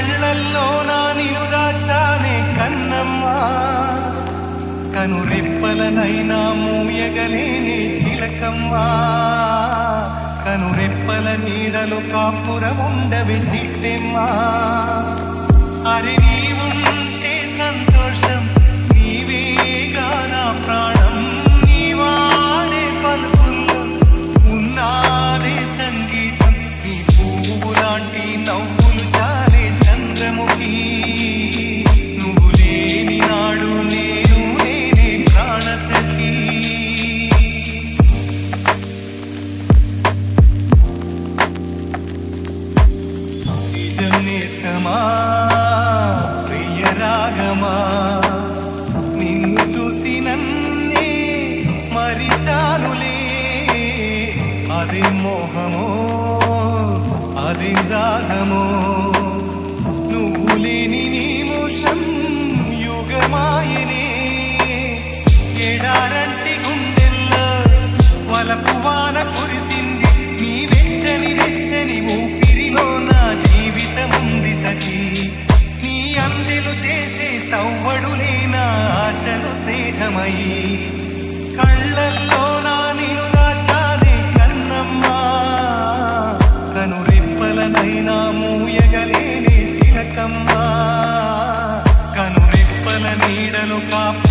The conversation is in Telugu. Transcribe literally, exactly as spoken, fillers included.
కళ్ళల్లో నా నిను దాచానే కన్నమ్మా, కనురెప్పలనైనా మూయగలేనే చిలకమ్మా, కనురెప్పల నీడలు కాపురముండవి చిట్టెమ్మా. అరే నీవుంటే సంతోషం, నీవేగా నా ప్రాణం, నీవాడే పలుకుల్లో ఉన్నారే సంగీతం, నీ పువ్వు లాంటి నవ్వులు చాలే చంద్రముఖి, నువ్వు లేని నాడు నేను నేనే ప్రాణసఖి. నిజం నేస్తమా ప్రియ రాగమా, నిన్ను చూసి నన్నే మరిచానులే, అది మోహమో అది దాహమో, నువ్వు లేని నిమిషం యుగమాయనే. ఎడారంటి గుండెల్లో వలపు వాన కురిసింది, నీ వెచ్చని వెచ్చని ఊపిరిలో నా జీవితముంది సఖీ, నీ అందెలు చేసే సవ్వడులే నా ఆశలు స్నేహమయి. కళ్ళల్లో నా నిను దాచానే కన్నమ్మా, కనురెప్పలనైనా మూయగలేనే చిలకమ్మా, కనురెప్పల నీడలు కాపు